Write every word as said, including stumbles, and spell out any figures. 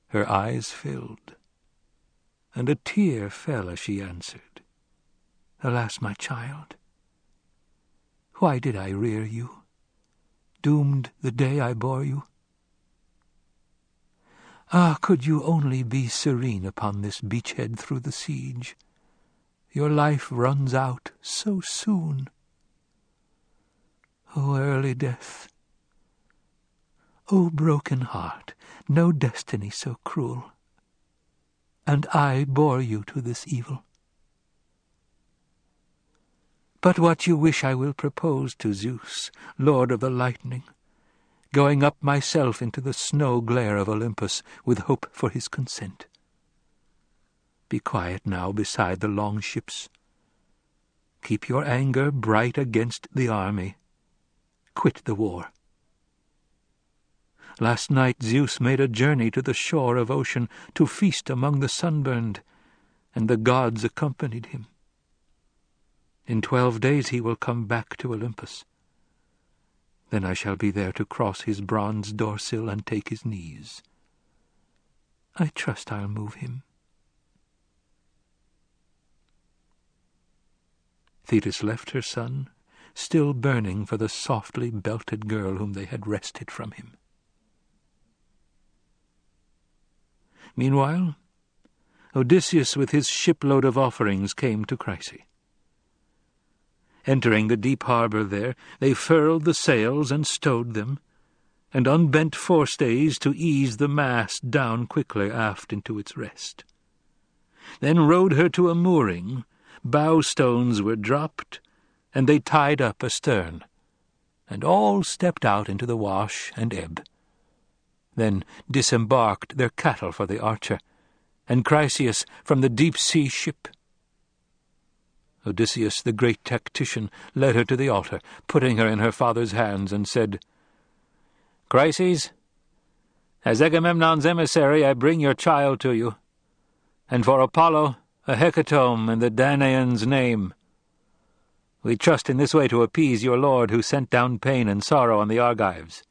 Her eyes filled, and a tear fell as she answered, "Alas, my child, why did I rear you, doomed the day I bore you? Ah, could you only be serene upon this beachhead through the siege! Your life runs out so soon. O early death! O broken heart, no destiny so cruel, and I bore you to this evil. But what you wish I will propose to Zeus, Lord of the lightning, going up myself into the snow glare of Olympus with hope for his consent. Be quiet now beside the long ships. Keep your anger bright against the army. Quit the war. Last night Zeus made a journey to the shore of ocean to feast among the sunburned, and the gods accompanied him. In twelve days he will come back to Olympus. Then I shall be there to cross his bronze door-sill and take his knees. I trust I'll move him." Thetis left her son, still burning for the softly belted girl whom they had wrested from him. Meanwhile, Odysseus with his shipload of offerings came to Chryse. Entering the deep harbour there, they furled the sails and stowed them, and unbent forestays to ease the mast down quickly aft into its rest. Then rowed her to a mooring, bow-stones were dropped, and they tied up astern, and all stepped out into the wash and ebb. Then disembarked their cattle for the Archer, and Chryseis from the deep-sea ship. Odysseus, the great tactician, led her to the altar, putting her in her father's hands, and said, "Chryses, as Agamemnon's emissary I bring your child to you, and for Apollo a hecatomb in the Danaan's name. We trust in this way to appease your lord, who sent down pain and sorrow on the Argives.